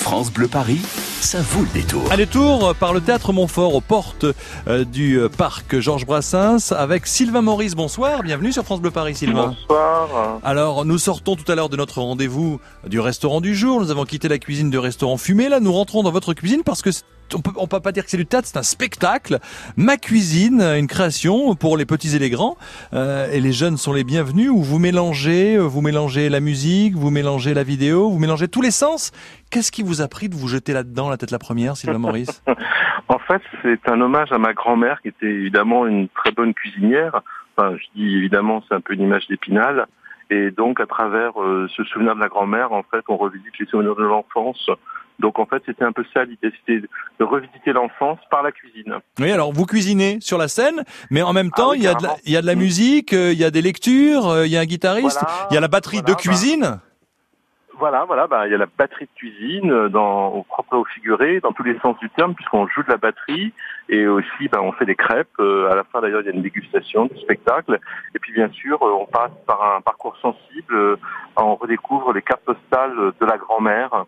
France Bleu Paris, ça vaut le détour. Un détour par le Théâtre Montfort aux portes du parc Georges Brassens avec Sylvain Maurice. Bonsoir, bienvenue sur France Bleu Paris Sylvain. Bonsoir. Alors nous sortons tout à l'heure de notre rendez-vous du restaurant du jour. Nous avons quitté la cuisine du restaurant Fumé. Là nous rentrons dans votre cuisine parce que on peut pas dire que c'est du théâtre, c'est un spectacle. Ma cuisine, une création pour les petits et les grands. Et les jeunes sont les bienvenus où vous mélangez la musique, vous mélangez la vidéo, vous mélangez tous les sens. Qu'est-ce qui vous a pris de vous jeter là-dedans la tête la première, Sylvain Maurice? En fait, c'est un hommage à ma grand-mère qui était évidemment une très bonne cuisinière. Enfin, je dis évidemment, c'est un peu une image d'Épinal. Et donc, à travers ce souvenir de la grand-mère, en fait, on revisite les souvenirs de l'enfance. Donc, en fait, c'était un peu ça l'idée, c'était de revisiter l'enfance par la cuisine. Oui, alors vous cuisinez sur la scène, mais en même temps, oui, il y a de la musique, il y a des lectures, il y a un guitariste, il y a la batterie de cuisine. Voilà, il y a la batterie de cuisine au propre et au figuré, dans tous les sens du terme, puisqu'on joue de la batterie et aussi, on fait des crêpes. À la fin, d'ailleurs, il y a une dégustation du spectacle. Et puis, bien sûr, on passe par un parcours sensible. On redécouvre les cartes postales de la grand-mère.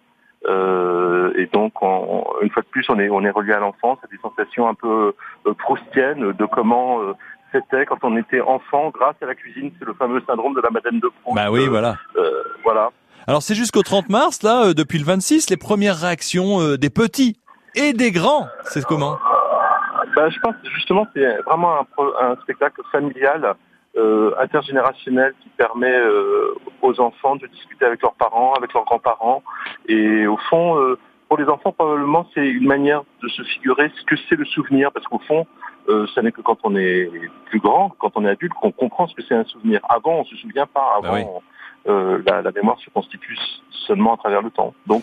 Et donc, une fois de plus, on est relié à l'enfance, à des sensations un peu proustiennes de comment c'était quand on était enfant grâce à la cuisine. C'est le fameux syndrome de la Madeleine de Proust. Bah oui, voilà. Voilà. Alors c'est jusqu'au 30 mars, là, depuis le 26, les premières réactions des petits et des grands, c'est comment? Je pense que justement c'est vraiment un spectacle familial, intergénérationnel qui permet aux enfants de discuter avec leurs parents, avec leurs grands-parents. Et au fond, pour les enfants, probablement c'est une manière de se figurer ce que c'est le souvenir, parce qu'au fond, ça n'est que quand on est plus grand, quand on est adulte, qu'on comprend ce que c'est un souvenir. Avant, on se souvient pas. Avant, oui. La mémoire se constitue seulement à travers le temps. Donc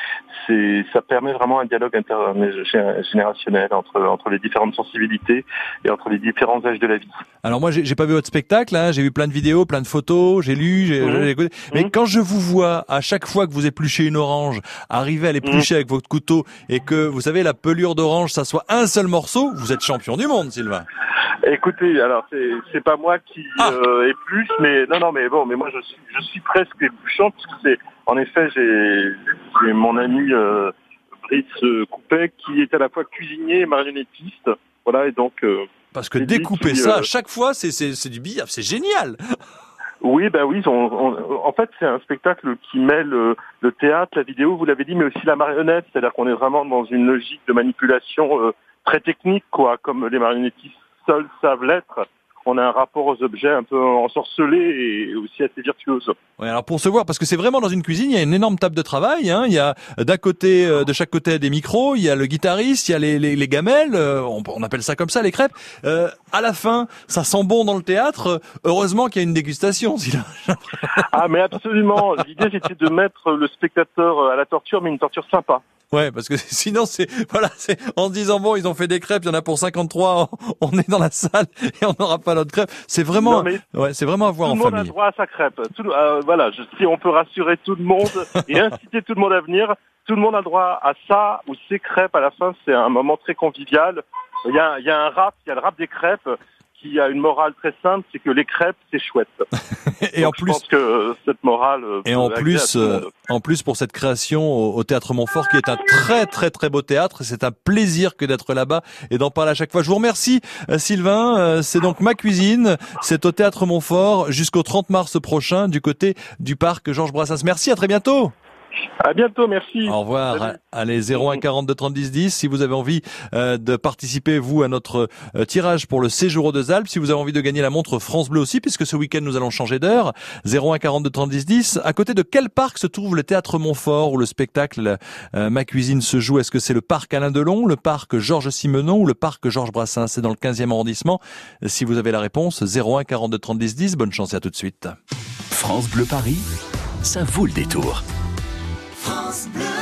ça permet vraiment un dialogue intergénérationnel entre les différentes sensibilités et entre les différents âges de la vie. Alors moi j'ai pas vu votre spectacle, hein, j'ai vu plein de vidéos, plein de photos, j'ai lu, j'ai écouté. Mais quand je vous vois à chaque fois que vous épluchez une orange, arriver à l'éplucher avec votre couteau et que vous savez la pelure d'orange ça soit un seul morceau, vous êtes champion du monde, Sylvain. Écoutez, alors c'est pas moi qui épluche, mais mais moi je suis presque épluchant parce que c'est en effet j'ai mon ami Brice Coupet qui est à la fois cuisinier et marionnettiste. Voilà, et donc parce que découper ça à chaque fois c'est du billard, c'est génial. Oui, en fait, c'est un spectacle qui mêle le théâtre, la vidéo, vous l'avez dit, mais aussi la marionnette. C'est-à-dire qu'on est vraiment dans une logique de manipulation très technique, quoi, comme les marionnettistes seuls savent l'être. On a un rapport aux objets un peu ensorcelé et aussi assez virtuose. Ouais, alors pour se voir, parce que c'est vraiment dans une cuisine, il y a une énorme table de travail, hein. Il y a d'un côté, de chaque côté des micros, il y a le guitariste, il y a les gamelles, on appelle ça comme ça, les crêpes. À la fin, ça sent bon dans le théâtre. Heureusement qu'il y a une dégustation. Mais absolument. L'idée c'était de mettre le spectateur à la torture, mais une torture sympa. Ouais, parce que sinon c'est en se disant bon, ils ont fait des crêpes, il y en a pour 53, on est dans la salle et on n'aura pas notre crêpe. C'est vraiment c'est vraiment à voir en famille. Tout le monde a droit à sa crêpe. Si on peut rassurer tout le monde et inciter tout le monde à venir, tout le monde a droit à ça ou ses crêpes à la fin, c'est un moment très convivial. Il y a le rap des crêpes qui a une morale très simple, c'est que les crêpes, c'est chouette. Et donc, en plus, je pense que cette morale. Et en plus, pour cette création au Théâtre Montfort, qui est un très très très beau théâtre, c'est un plaisir que d'être là-bas et d'en parler à chaque fois. Je vous remercie, Sylvain. C'est donc Ma Cuisine. C'est au Théâtre Montfort jusqu'au 30 mars prochain, du côté du parc Georges Brassens. Merci, à très bientôt. À bientôt, merci. Au revoir. Salut. Allez, 01 42 30 10 10. Si vous avez envie de participer, vous, à notre tirage pour le séjour aux Deux Alpes, si vous avez envie de gagner la montre France Bleu aussi, puisque ce week-end, nous allons changer d'heure, 01 42 30 10 10. À côté de quel parc se trouve le Théâtre Montfort où le spectacle Ma Cuisine se joue? Est-ce que c'est le parc Alain Delon, le parc Georges Simenon ou le parc Georges Brassens? C'est dans le 15e arrondissement. Si vous avez la réponse, 01 42 30 10 10. Bonne chance et à tout de suite. France Bleu Paris, ça vaut le détour. France Bleu.